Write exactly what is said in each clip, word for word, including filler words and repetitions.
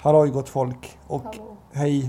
Hallå gott folk och Hallå. Hej.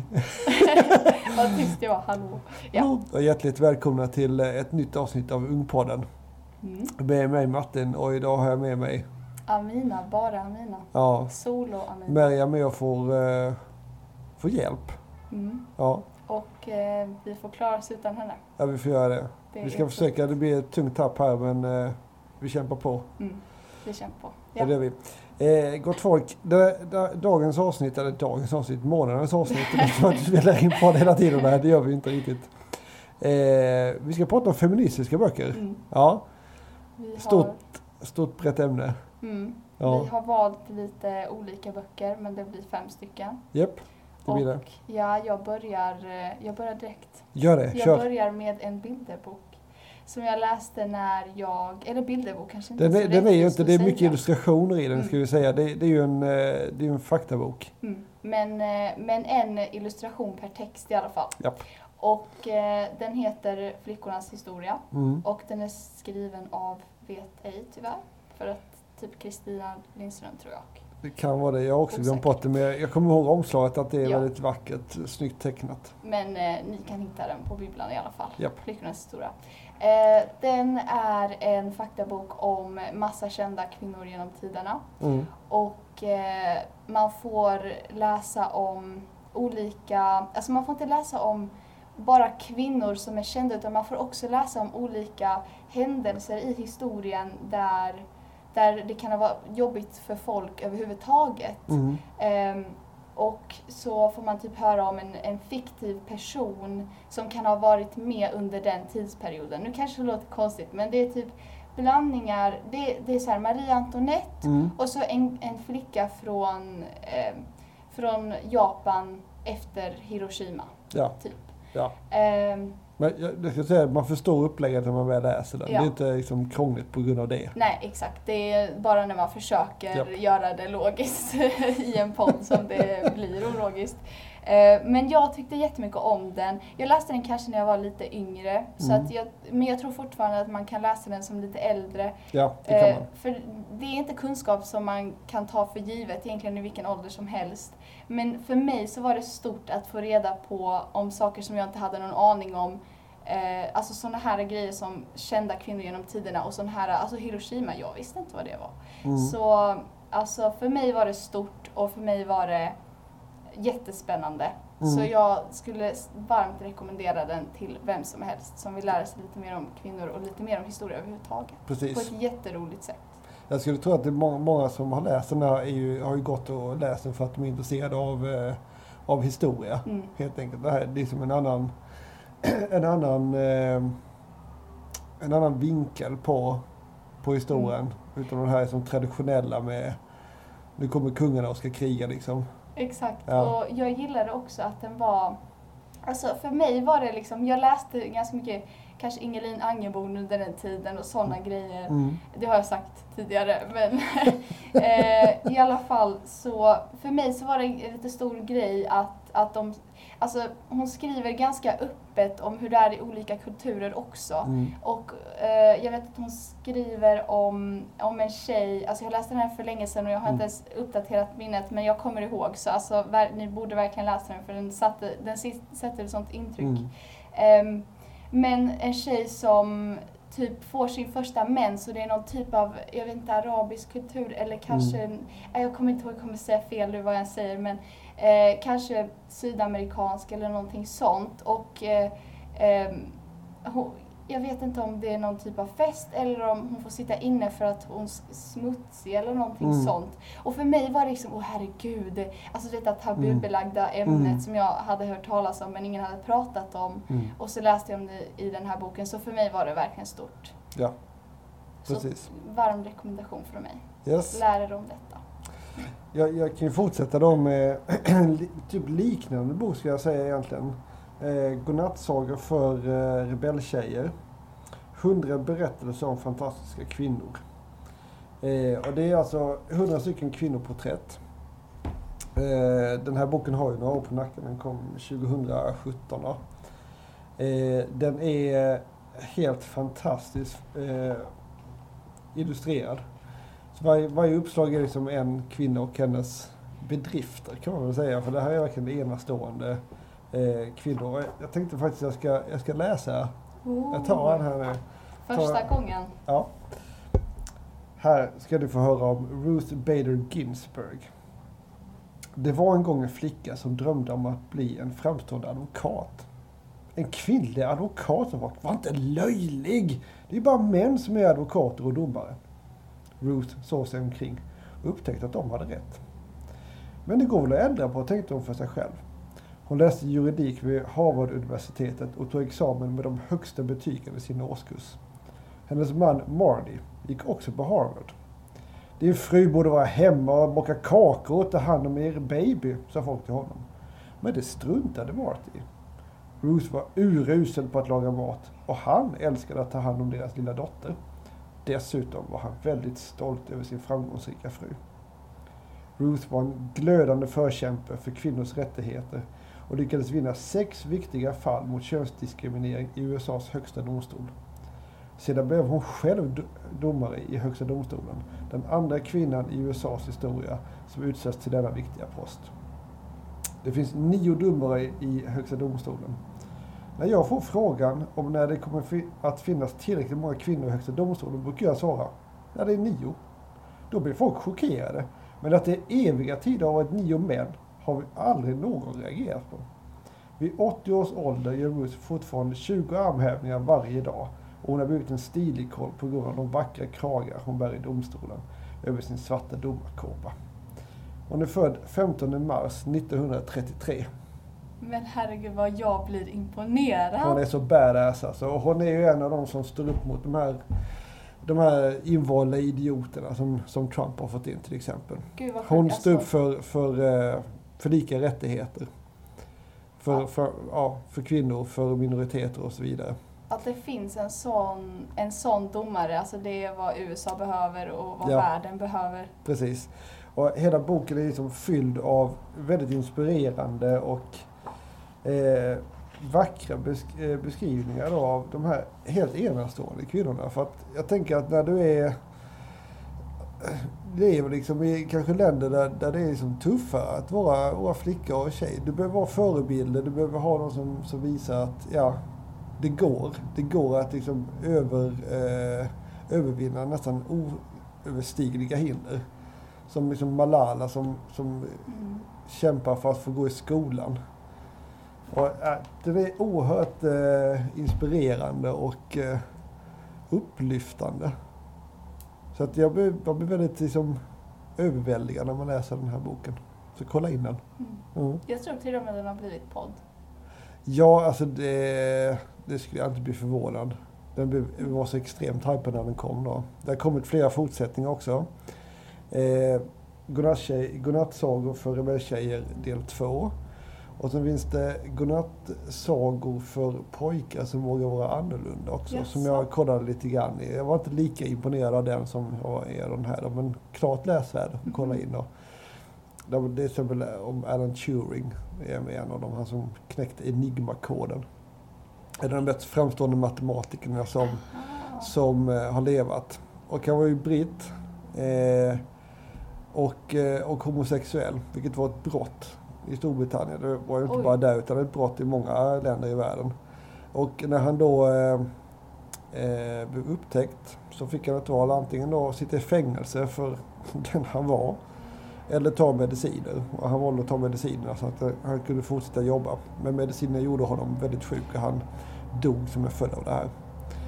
Vad tyst jag var, hallå. Ja. Och hjärtligt välkomna till ett nytt avsnitt av Ungpodden. Mm. Med mig Martin och idag har jag med mig Amina, bara Amina. ja, Solo Amina. Miriam och jag får, uh, får hjälp. Mm. Ja. Och eh, vi får klara oss utan henne. Ja, vi får göra det. Det vi ska är försöka, fint. det blir ett tungt tapp här men uh, vi kämpar på. Mm. Vi kämpar på. Ja. Det gör vi. Eh, gott folk, det, det, dagens avsnitt, eller dagens avsnitt, månadens avsnitt, det vi spelar in på det hela tiden här, det gör vi inte riktigt. Eh, vi ska prata om feministiska böcker. Mm. Ja, Vi har, stort, stort brett ämne. mm, Ja. vi har valt lite olika böcker, men det blir fem stycken. Japp, det blir det. Och ja, jag börjar, eh, jag börjar direkt. Gör det, Jag kör. börjar med en bilderbok. Som jag läste när jag, eller bilderbok kanske inte Den är, så den är ju rättvist inte, att det är mycket säga. illustrationer i den Mm. ska vi säga. Det, det är ju en, eh, det är en faktabok. Mm. Men, eh, men en illustration per text i alla fall. Japp. Och eh, den heter Flickornas historia. Mm. Och den är skriven av, vet ej tyvärr, för att typ Kristina Lindström tror jag. Det kan vara det. Jag har också glömt Osäkert. bort det. Men jag, jag kommer ihåg omslaget att det är Ja. väldigt vackert, snyggt tecknat. Men eh, ni kan hitta den på bibblan i alla fall. Japp. Flickornas historia. Eh, den är en faktabok om massa kända kvinnor genom tiderna. Mm. Och eh, man får läsa om olika, alltså man får inte läsa om bara kvinnor som är kända, utan man får också läsa om olika händelser i historien där, där det kan vara jobbigt för folk överhuvudtaget. Mm. Ehm, och så får man typ höra om en, en fiktiv person som kan ha varit med under den tidsperioden. Nu kanske det låter konstigt, men det är typ blandningar. Det, det är så här Marie Antoinette Mm. och så en, en flicka från, eh, från Japan efter Hiroshima. Ja. Typ. Ja. Ehm, Men jag, jag ska säga att man förstår upplägget när man väl läser den. Ja. Det är inte liksom krångligt på grund av det. nej, exakt. Det är bara när man försöker Japp. göra det logiskt i en podd som det blir ologiskt. Eh, Men jag tyckte jättemycket om den. Jag läste den kanske när jag var lite yngre. Så Mm. att jag, men jag tror fortfarande att man kan läsa den som lite äldre. Ja, det kan Eh, man. För det är inte kunskap som man kan ta för givet egentligen i vilken ålder som helst. Men för mig så var det stort att få reda på om saker som jag inte hade någon aning om. Eh, alltså sådana här grejer som kända kvinnor genom tiderna och sån här, alltså Hiroshima, jag visste inte vad det var. Mm. Så alltså för mig var det stort och för mig var det jättespännande. Mm. Så jag skulle varmt rekommendera den till vem som helst som vill lära sig lite mer om kvinnor och lite mer om historia överhuvudtaget. På Precis. ett jätteroligt sätt. Jag skulle tro att det är många, många som har läst den här är ju, har ju gått och läst den för att de är intresserade av, eh, av historia. Mm. Helt enkelt. Det här är liksom en annan, en annan, eh, en annan vinkel på, på historien. Mm. Utan de här är som traditionella med, nu kommer kungarna och ska kriga liksom. Exakt. Ja. Och jag gillade också att den var, alltså för mig var det liksom, jag läste ganska mycket, kanske Ingelin Angeborn under den tiden och sådana grejer. Mm. Det har jag sagt tidigare, men eh, i alla fall så, för mig så var det en lite stor grej att, att de, alltså hon skriver ganska öppet om hur det är i olika kulturer också. Mm. Och eh, jag vet att hon skriver om, om en tjej, alltså jag läste den här för länge sedan och jag har Mm. inte ens uppdaterat minnet, men jag kommer ihåg, så alltså, ver- ni borde verkligen läsa den för den, satte, den sit- sätter ett sånt intryck. Mm. Ehm, men en tjej som typ får sin första mens och det är någon typ av, jag vet inte, arabisk kultur eller kanske, Mm. nej, jag kommer inte ihåg, jag kommer säga fel nu vad jag säger, men eh, kanske sydamerikansk eller någonting sånt. Och eh, ehm, hon, jag vet inte om det är någon typ av fest eller om hon får sitta inne för att hon är smutsig eller någonting Mm. sånt. Och för mig var det liksom, åh herregud, alltså detta tabubelagda ämnet Mm. som jag hade hört talas om men ingen hade pratat om. Mm. Och så läste jag om det i den här boken, så för mig var det verkligen stort. Ja, Så precis. varm rekommendation från mig. Yes. Lär er om detta. Jag, jag kan ju fortsätta då med li- typ liknande bok ska jag säga egentligen. Eh, Godnattsagor för eh, rebelltjejer. Hundra berättelser om fantastiska kvinnor. Eh, och det är alltså hundra stycken kvinnoporträtt. Eh, den här boken har ju några år på nacken, den kom tjugosjutton. Då. Eh, den är helt fantastiskt eh, illustrerad. Så varje, varje uppslag är liksom en kvinna och hennes bedrifter kan man väl säga. För det här är verkligen enastående eh, kvinnor. Jag tänkte faktiskt att jag ska, jag ska läsa. Oh. Jag tar den här nu. Första tar, gången. Ja. Här ska du få höra om Ruth Bader Ginsburg. Det var en gång en flicka som drömde om att bli en framstående advokat. En kvinnlig advokat var inte löjlig. Det är bara män som är advokater och domare. Ruth såg sig omkring och upptäckte att de hade rätt. Men det går väl att ändra på, tänkte hon för sig själv. Hon läste juridik vid Harvard-universitetet och tog examen med de högsta betygen i sin årskurs. Hennes man Marty gick också på Harvard. Din fru borde vara hemma och baka kakor och ta hand om er baby, sa folk till honom. Men det struntade Marty. Ruth var urusel på att laga mat och han älskade att ta hand om deras lilla dotter. Dessutom var han väldigt stolt över sin framgångsrika fru. Ruth var en glödande förkämpe för kvinnors rättigheter och lyckades vinna sex viktiga fall mot könsdiskriminering i U S A:s högsta domstol. Sedan blev hon själv domare i högsta domstolen, den andra kvinnan i U S A:s historia som utsätts till denna viktiga post. Det finns nio domare i högsta domstolen. När jag får frågan om när det kommer att finnas tillräckligt många kvinnor i högsta domstolen brukar jag svara, ja det är nio. Då blir folk chockerade. Men att det är eviga tider av ett nio män har vi aldrig någon reagerat på. Vid åttio års ålder gör Ruth fortfarande tjugo armhävningar varje dag och hon har blivit en stilig koll på grund av de vackra kragar hon bär i domstolen över sin svarta domarkåpa. Hon är född femtonde mars nittonhundratrettiotre. Men herregud vad jag blir imponerad. Hon är så badass alltså. Och hon är ju en av de som står upp mot de här, de här invalda idioterna som, som Trump har fått in till exempel. Gud, vad hon alltså. står upp för, för, för lika rättigheter. För, ja. För, ja, för kvinnor, för minoriteter och så vidare. Att det finns en sån, en sån domare, alltså det är vad U S A behöver och vad ja. världen behöver. Precis. Och hela boken är liksom fylld av väldigt inspirerande och eh, vackra besk- eh, beskrivningar då av de här helt enastående kvinnorna. För att jag tänker att när du är lever liksom i kanske länder där, där det är liksom tuffare att vara, vara flicka och tjej. Du behöver vara förebilder, du behöver ha någon som, som visar att ja, det går. Det går att liksom över, eh, övervinna nästan oöverstigliga hinder. Som liksom Malala som, som mm. kämpar för att få gå i skolan. Och, äh, det är oerhört eh, inspirerande och eh, upplyftande. Så att jag blir, jag blir väldigt liksom, överväldigad när man läser den här boken. Så kolla in den. Mm. Mm. Jag tror till och med den har blivit podd. Ja, alltså det, det skulle jag inte bli förvånad. Den var så extremt hypad när den kom då. Det har kommit flera fortsättningar också. Eh, Godnattsagor för rebelltjejer del två. Och sen finns det godnattsagor för pojkar som vågar vara annorlunda också. Yes. Som jag kollade lite grann i. Jag var inte lika imponerad av den som jag är den här. Men klart läsvärd. Mm. Kolla in då. Det är till exempel om Alan Turing. Är en av dem, han som knäckte enigmakoden. Är den mest framstående matematikerna som, ah. som eh, har levat. Och han var ju britt. Eh, och, eh, och homosexuell. Vilket var ett brott i Storbritannien. Det var ju inte Oj. bara där utan ett brott i många länder i världen. Och när han då eh, eh, blev upptäckt så fick han ett val antingen då sitta i fängelse för den han var eller ta mediciner. Och han valde att ta medicinerna så att han kunde fortsätta jobba. Men medicinerna gjorde honom väldigt sjuk och han dog som en följd av det här.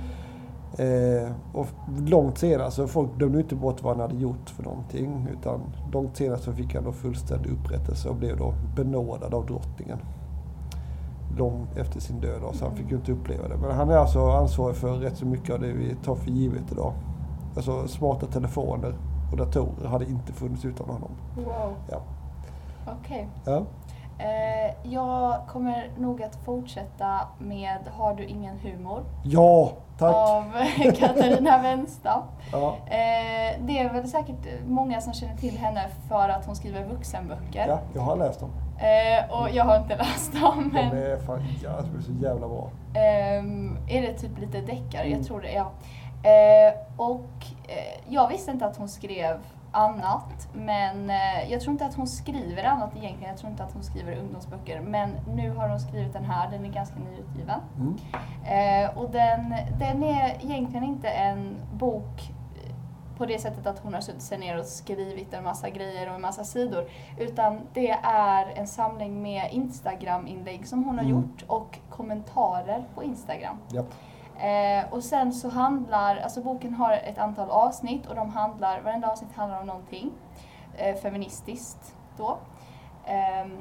Eh, och långt senare så folk dömde inte bort vad han hade gjort för någonting utan långt senare så fick han då fullständig upprättelse och blev då benådad av drottningen långt efter sin död då, så han fick ju inte uppleva det. Men han är alltså ansvarig för rätt så mycket av det vi tar för givet idag. Alltså smarta telefoner och datorer hade inte funnits utan honom. Wow. Ja. Okej. Okay. Ja. Eh, jag kommer nog att fortsätta med Har du ingen humor? Ja, tack! Av Katarina Wenstam. Ja. Eh, det är väl säkert många som känner till henne för att hon skriver vuxenböcker. Ja, jag har läst dem. Eh, och jag har inte läst dem. Men... De är fan ja, de är så jävla bra. Eh, är det typ lite deckare? Mm. Jag tror det, ja. Eh, och eh, jag visste inte att hon skrev annat. Men eh, jag tror inte att hon skriver annat egentligen. Jag tror inte att hon skriver ungdomsböcker. Men nu har hon skrivit den här. Den är ganska nyutgiven. Mm. Eh, och den, den är egentligen inte en bok på det sättet att hon har suttit sig ner och skrivit en massa grejer och en massa sidor. Utan det är en samling med Instagram-inlägg som hon har Mm. gjort och kommentarer på Instagram. Japp. Eh, och sen så handlar, alltså boken har ett antal avsnitt och de handlar, varenda avsnitt handlar om någonting eh, feministiskt då. Eh,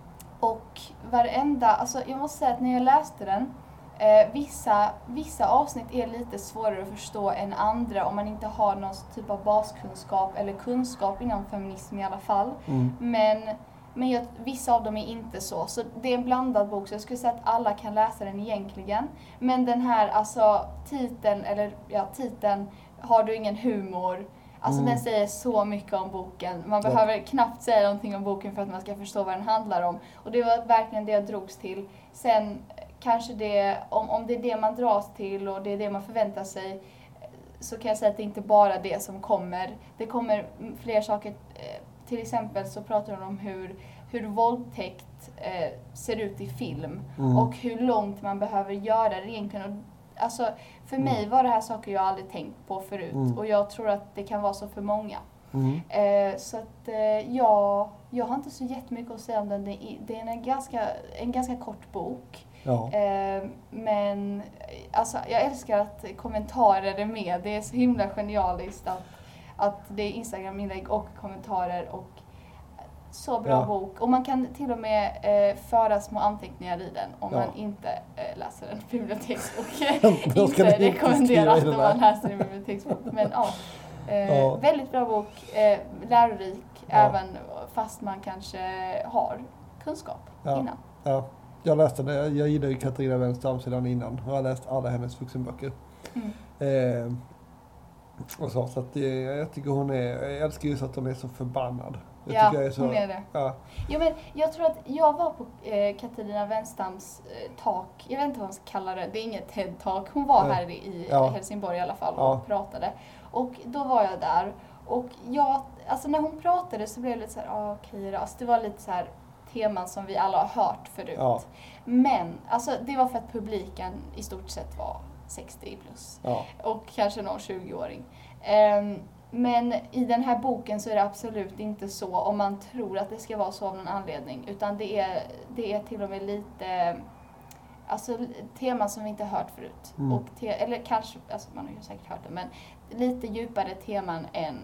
och varenda, alltså jag måste säga att när jag läste den, eh, vissa, vissa avsnitt är lite svårare att förstå än andra om man inte har någon typ av baskunskap eller kunskap inom feminism i alla fall. Mm. Men Men jag, vissa av dem är inte så. Så det är en blandad bok. Så jag skulle säga att alla kan läsa den egentligen. Men den här, alltså titeln, eller ja, titeln, Har du ingen humor? Alltså Mm. den säger så mycket om boken. Man Ja. behöver knappt säga någonting om boken för att man ska förstå vad den handlar om. Och det var verkligen det jag drogs till. Sen kanske det, om, om det är det man dras till och det är det man förväntar sig, så kan jag säga att det inte bara är det som kommer. Det kommer fler saker. Till exempel så pratar hon om hur, hur våldtäkt eh, ser ut i film. Mm. Och hur långt man behöver göra det egentligen. Och, alltså, för mig var det här saker jag aldrig tänkt på förut. Mm. Och jag tror att det kan vara så för många. Mm. Eh, så att eh, jag, jag har inte så jättemycket att säga om den. Det är, det är en, ganska, en ganska kort bok. Ja. Eh, men alltså, jag älskar att kommentarer är med. Det är så himla genialiskt att, att det är Instagram-inlägg och kommentarer. Och så bra Ja. bok. Och man kan till och med eh, föra små anteckningar i den om Ja. man inte eh, läser en biblioteksbok. Då ska inte ni inte rekommenderat skriva i om den man här. läser en biblioteksbok. Men ja, eh, Ja. väldigt bra bok. Eh, lärorik Ja. även fast man kanske har kunskap Ja. innan. Ja. Jag läste det. Jag gillar ju Katarina Wenstam sedan innan. Jag har läst alla hennes vuxenböcker. Mm. Eh, och så, så att det, jag tycker hon är, jag älskar just att hon är så förbannad. Jag Ja, tycker jag är så, hon är det. Ja, Jo, men jag tror att jag var på eh, Katarina Wenstams eh, tak. Jag vet inte vad man ska kalla det. Det är inget TED-talk. Hon var Nej. här i Ja. Helsingborg i alla fall och Ja. pratade. Och då var jag där. Och jag, alltså när hon pratade så blev det lite så här, ah, okej då. Alltså det var lite så här teman som vi alla har hört förut. Ja. Men alltså det var för att publiken i stort sett var sextio plus. ja, Och kanske någon tjugo-åring. Ehm, men i den här boken så är det absolut inte så om man tror att det ska vara så av någon anledning. Utan det är, det är till och med lite, alltså teman som vi inte hört förut. Mm. Och te, eller kanske, alltså man har ju säkert hört det, men lite djupare teman än,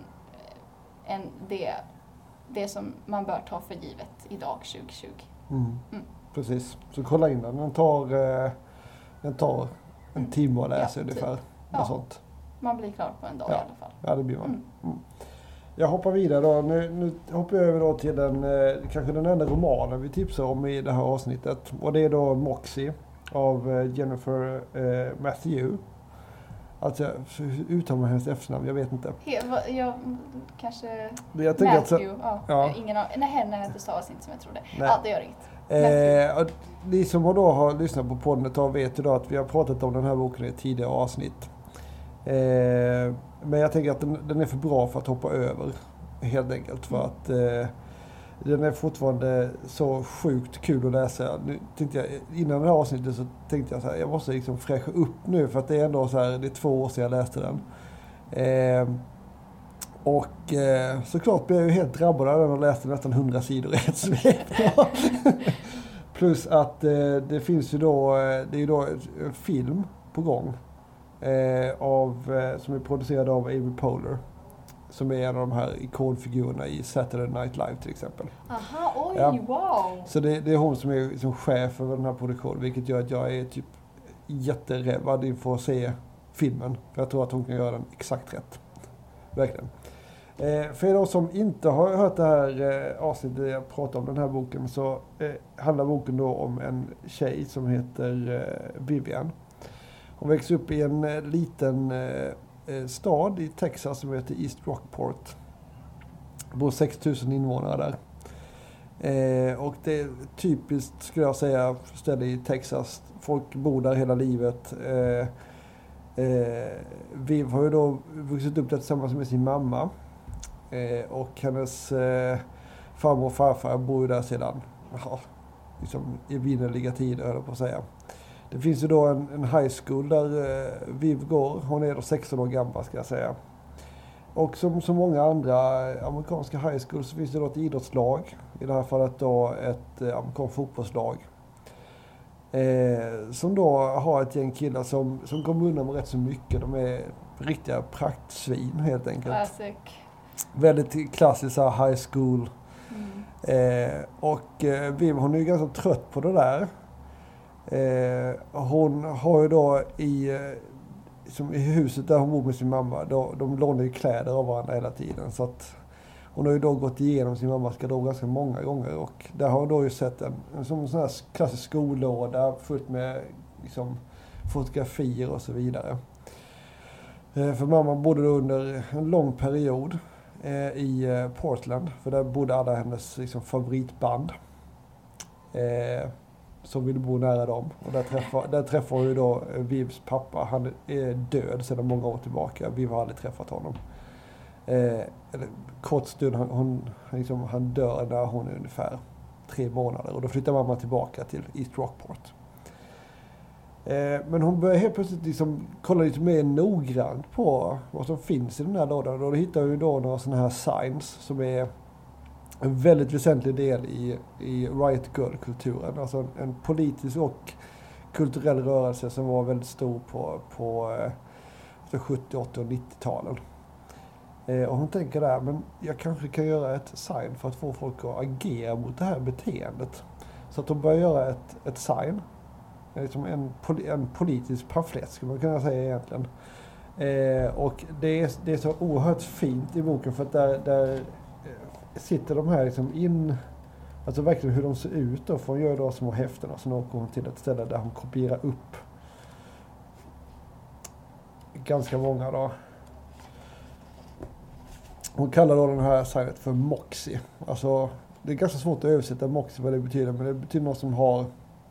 än det, det som man bör ta för givet idag tjugo tjugo. mm. Mm. Precis. Så kolla in den. Den tar, eh, den tar en timme att läsa Ja, ungefär. typ. Och Ja. sånt. Man blir klar på en dag Ja. i alla fall. Ja, det blir man. Mm. Mm. Jag hoppar vidare då. Nu, nu hoppar jag över då till den, eh, kanske den enda romanen vi tipsar om i det här avsnittet. Och det är då Moxie av eh, Jennifer eh, Matthew. Alltså, hur uttalar man hennes efternamn? Jag vet inte. He, va, jag, kanske Jag tänker att så- Matthew, ja. ja. Ingen av, nej, henne det stavas inte som jag trodde. Nej. Ja, det gör inget. Matthew. Eh, och ni som har då har lyssnat på podden ett tag vet ju då att vi har pratat om den här boken i ett tidigare avsnitt. Eh, men jag tänker att den, den är för bra för att hoppa över. Helt enkelt för att eh, den är fortfarande så sjukt kul att läsa. Nu tänkte jag, innan det här avsnittet så tänkte jag så här, jag måste liksom fräscha upp nu för att det är ändå så här, det är två år sedan jag läste den. Eh, och eh, såklart blev jag ju helt drabbad av den och läste nästan hundra sidor i ett svep. Plus att eh, det finns ju då, eh, det är ju då en film på gång eh, av, eh, som är producerad av Amy Poehler. Som är en av de här ikonfigurerna i Saturday Night Live till exempel. Aha, oj, Ja. wow. Så det, det är hon som är liksom chef över den här produktionen, vilket gör att jag är typ jätterädd inför att se filmen. För jag tror att hon kan göra den exakt rätt. Verkligen. Eh, för er som inte har hört det här eh, avsnittet där jag pratar om den här boken, så eh, handlar boken då om en tjej som heter eh, Vivian. Hon växer upp i en eh, liten eh, stad i Texas som heter East Rockport. Det bor sex tusen invånare där. Eh, och det är typiskt, skulle jag säga, ställe i Texas. Folk bor där hela livet. Eh, eh, Viv har ju då vuxit upp där tillsammans med sin mamma. Eh, och hennes eh, farmor och farfar bor ju där sedan ja, liksom evinnerliga tider, höll jag på att säga. Det finns ju då en, en high school där eh, Viv går. Hon är då sexton år gammal, ska jag säga. Och som så många andra amerikanska high schools så finns det då ett idrottslag. I det här fallet då ett eh, amerikanskt fotbollslag. Eh, som då har ett gäng killar som, som kommer undan med rätt så mycket. De är riktiga praktsvin helt enkelt. Classic. Väldigt klassisk så här high school. Mm. Eh, och eh, Viv, hon är ju ganska trött på det där. Eh, hon har ju då i, eh, som i huset där hon bor med sin mamma, då, de lånar ju kläder av varandra hela tiden. Så att hon har ju då gått igenom sin mammas garderob ganska många gånger. Och där har hon då ju sett en, en, som en sån här klassisk skollåda fullt med liksom, fotografier och så vidare. Eh, för mamma bodde då under en lång period eh, i eh, Portland. För där bodde alla hennes liksom, favoritband. Eh, som ville bo nära dem. Och där träffar, där träffar hon ju då Vivs pappa. Han är död sedan många år tillbaka. Viv har aldrig träffat honom. Eh, eller, kort stund, han, hon, liksom, han dör när hon är ungefär tre månader. Och då flyttar mamma tillbaka till East Rockport. Eh, men hon börjar helt plötsligt liksom kolla lite mer noggrant på vad som finns i den här lådan. Och då hittar hon ju då några sådana här signs som är en väldigt väsentlig del i, i Riot Girl-kulturen. Alltså en, en politisk och kulturell rörelse som var väldigt stor på, på eh, sjuttio-, åttio- och nittio-talen. Eh, och hon tänker där, men jag kanske kan göra ett sign för att få folk att agera mot det här beteendet. Så att hon börjar göra ett, ett sign. Liksom en, en politisk pamflett skulle man kunna säga egentligen. Eh, och det är, det är så oerhört fint i boken för att där, där sitter de här liksom in, alltså verkligen hur de ser ut då, för hon gör då små häften och så åker hon till ett ställe där hon kopierar upp ganska många då. Hon kallar då den här signet för Moxie. Alltså det är ganska svårt att översätta Moxie vad det betyder, men det betyder någon som har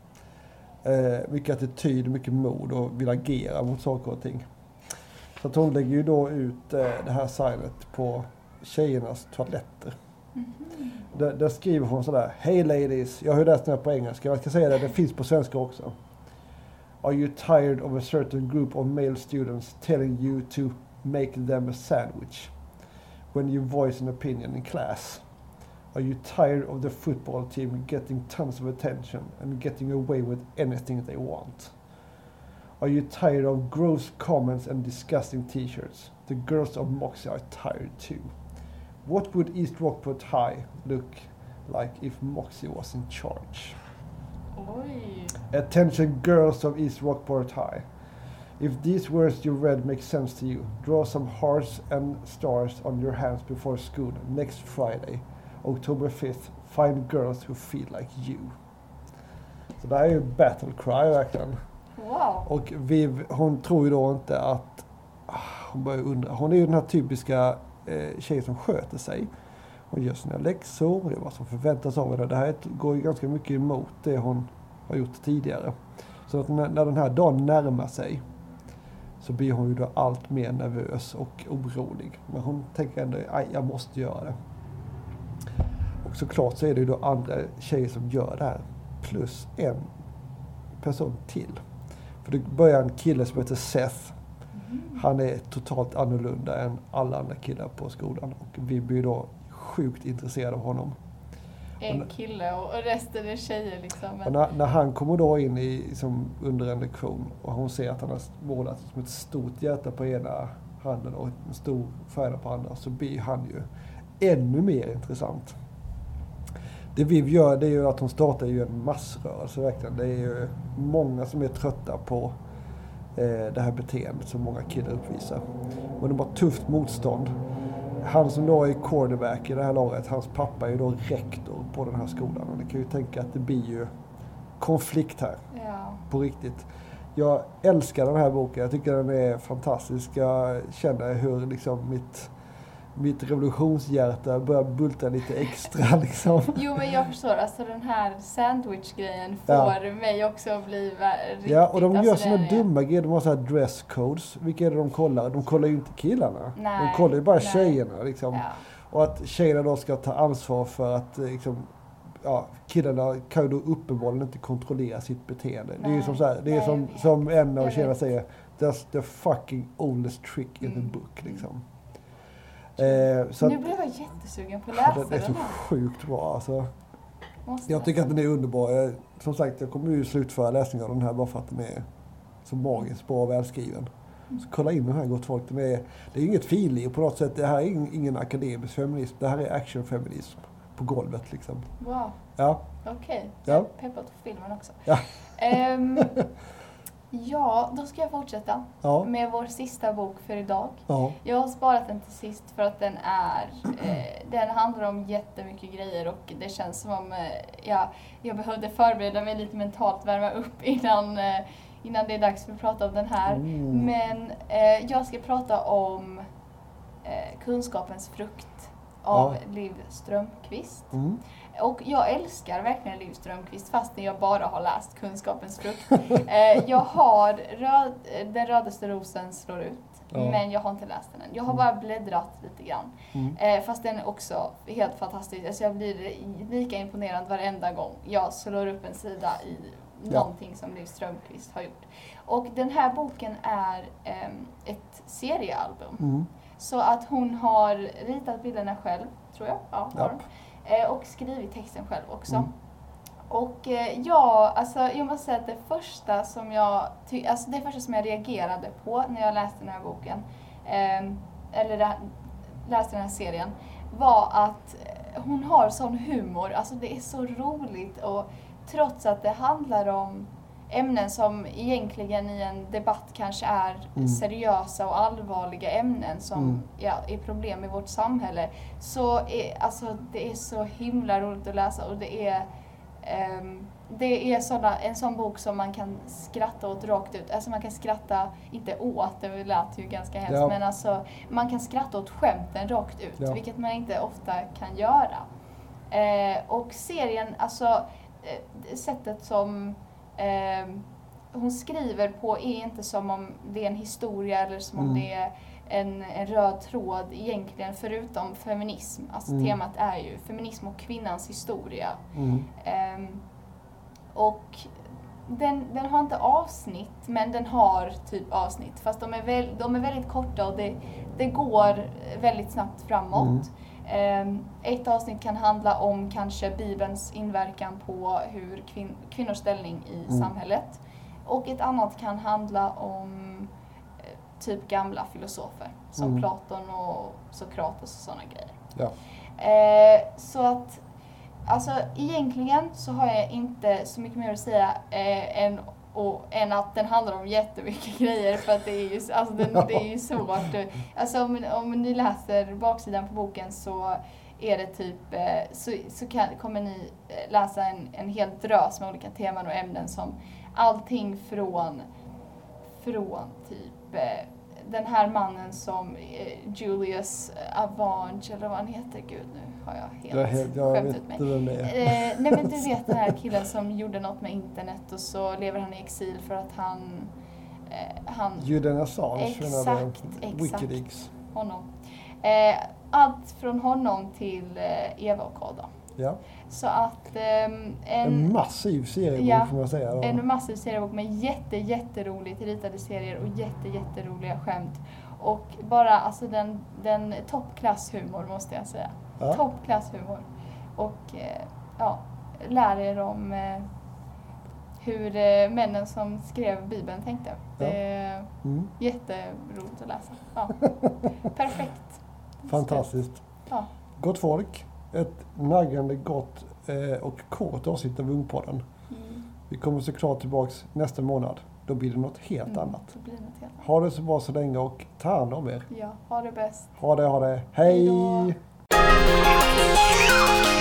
eh, mycket attityd, mycket mod och vill agera mot saker och ting. Så att hon lägger ju då ut eh, det här signet på tjejernas toaletter. Mm-hmm. Där, där skriver hon sådär: Hey ladies, jag har ju läst den här på engelska, jag ska säga det, det finns på svenska också. Are you tired of a certain group of male students telling you to make them a sandwich when you voice an opinion in class? Are you tired of the football team getting tons of attention and getting away with anything they want? Are you tired of gross comments and disgusting t-shirts? The girls of Moxie are tired too. What would East Rockport High look like if Moxie was in charge? Oj. Attention girls of East Rockport High. If these words you read make sense to you, draw some hearts and stars on your hands before school next Friday, October fifth. Find girls who feel like you. Så det här är ju battle cry verkligen. Wow. Och Viv, hon tror ju då inte att, hon börjar undra, hon är ju den här typiska eh, tjejen som sköter sig. Hon gör sina läxor, det är vad som förväntas av henne. Det här går ju ganska mycket emot det hon har gjort tidigare. Så att när, när den här dagen närmar sig så blir hon ju då allt mer nervös och orolig. Men hon tänker ändå, aj, jag måste göra det. Och såklart så är det ju då andra tjejer som gör det här. Plus en person till. För det börjar en kille som heter Seth. Mm. Han är totalt annorlunda än alla andra killar på skolan. Och vi blir då sjukt intresserade av honom. En kille och resten är tjejer liksom. Men... När, när han kommer då in i, som under en lektion och hon ser att han har målat som ett stort hjärta på ena handen och en stor färg på andra, så blir han ju ännu mer intressant. Det Viv gör, det är ju att hon startar ju en massrörelse verkligen. Det är ju många som är trötta på eh, det här beteendet som många killar uppvisar. Och de har tufft motstånd. Han som då är quarterback i det här laget, hans pappa är ju då rektor på den här skolan. Och ni kan ju tänka att det blir ju konflikt här. Ja. På riktigt. Jag älskar den här boken. Jag tycker den är fantastisk. Jag känner hur liksom mitt... mitt revolutionshjärta börjar bulta lite extra liksom. Jo, men jag förstår. Alltså den här sandwich-grejen får ja. mig också att bli riktigt... Ja, och de gör alltså, såna är... dumma grejer. De har så här dresscodes. Vilka är det de kollar? De kollar ju inte killarna. Nej, de kollar ju bara nej. tjejerna liksom. Ja. Och att tjejerna då ska ta ansvar för att liksom, ja, killarna kan ju då uppenbarligen inte kontrollera sitt beteende. Nej, det är ju som, så här, det är nej, som, som en av jag tjejerna vet. säger, that's the fucking oldest trick in Mm. the book liksom. Eh, så Nu att, blev jag jättesugen på att ja, läsa den är så den här. sjukt bra alltså. Måste Jag läsa. tycker att den är underbar. Jag, som sagt, jag kommer ju slutföra läsningen av den här bara för att den är så magiskt bra och välskriven. Så kolla in den här gott folk. Den är, det är inget finlir på något sätt. Det här är ingen, ingen akademisk feminism. Det här är actionfeminism på golvet liksom. Wow, Ja, okej. Okay. Ja. Jag är peppad på filmen också. Ja. Ehm, ja, då ska jag fortsätta ja, med vår sista bok för idag. ja. Jag har sparat den till sist för att den är, eh, den handlar om jättemycket grejer och det känns som om eh, ja, jag behövde förbereda mig lite mentalt, värma upp innan, eh, innan det är dags för att prata om den här. Mm. Men eh, jag ska prata om eh, Kunskapens frukt av Ja. Liv Strömquist. Mm. Och jag älskar verkligen Liv Strömquist fastän jag bara har läst Kunskapens frukt. eh, jag har röd, Den rödaste rosen slår ut, Ja. men jag har inte läst den än. Jag har bara bläddrat lite grann. Mm. Eh, fast den är också helt fantastisk. Alltså jag blir lika imponerad varenda gång jag slår upp en sida i Ja. någonting som Liv Strömquist har gjort. Och den här boken är ehm, ett seriealbum. Mm. Så att hon har ritat bilderna själv, tror jag. Ja, har Ja. hon. Eh, och skrivit texten själv också. Mm. Och eh, ja, alltså jag måste säga att det första som jag, ty- alltså det första som jag reagerade på när jag läste den här boken, eh, eller det, läste den här serien, var att eh, hon har sån humor. Alltså det är så roligt, och trots att det handlar om ämnen som egentligen i en debatt kanske är Mm. seriösa och allvarliga ämnen som Mm. ja, är problem i vårt samhälle, så är alltså, det är så himla roligt att läsa, och det är Um, det är såna, en sån bok som man kan skratta åt rakt ut. Alltså man kan skratta, inte åt, det lät ju ganska hemskt, Ja. men alltså man kan skratta åt skämten rakt ut, Ja. vilket man inte ofta kan göra. Eh, och serien, alltså eh, sättet som eh, hon skriver på är inte som om det är en historia eller som om Mm. det är en, en röd tråd egentligen, förutom feminism. Alltså Mm. temat är ju feminism och kvinnans historia. Mm. Ehm, och den, den har inte avsnitt, men den har typ avsnitt. Fast de är, väl, de är väldigt korta, och det, det går väldigt snabbt framåt. Mm. Ehm, ett avsnitt kan handla om kanske Bibelns inverkan på hur kvin- kvinnors ställning i Mm. samhället. Och ett annat kan handla om eh, typ gamla filosofer som Mm. Platon och Sokrates och sådana grejer. Ja. Eh, så att, alltså egentligen så har jag inte så mycket mer att säga eh, än, och, än att den handlar om jättemycket grejer, för att det är ju, alltså den, det är ju svårt. Alltså om, om ni läser baksidan på boken så är det typ, eh, så, så kan, kommer ni läsa en, en hel drös med olika teman och ämnen, som allting från, från typ eh, den här mannen som eh, Julius Avange, eller vad han heter, gud nu har jag helt Jag, helt, jag skämt vet ut mig. inte vem det är. Eh, nej men du vet den här killen som gjorde något med internet, och så lever han i exil för att han, eh, han Julian Assange. Exakt, menar du? exakt. Wikileaks. honom. Eh, allt från honom till eh, Eva och Adam. Ja. Så att ehm, En, en, massiv seriebok Ja, får man säga. Då. en massiv seriebok med jätte, jätteroligt ritade serier och jätte, jätteroliga skämt. Och bara alltså den, den toppklasshumor måste jag säga. Ja. Toppklasshumor. Och eh, ja, lär er om eh, hur eh, männen som skrev Bibeln tänkte. Det är Mm. jätteroligt att läsa. Ja. Perfekt. Fantastiskt. Ja. Gott folk. Ett naggande gott eh, och kort avsnitt av Ungpodden. Mm. Vi kommer såklart tillbaks nästa månad. Då blir det något helt Mm, annat. det blir något helt annat. Ha det så bra så länge och ta hand om er. Ja, ha det bäst. Ha det, ha det. Hej! Hej då.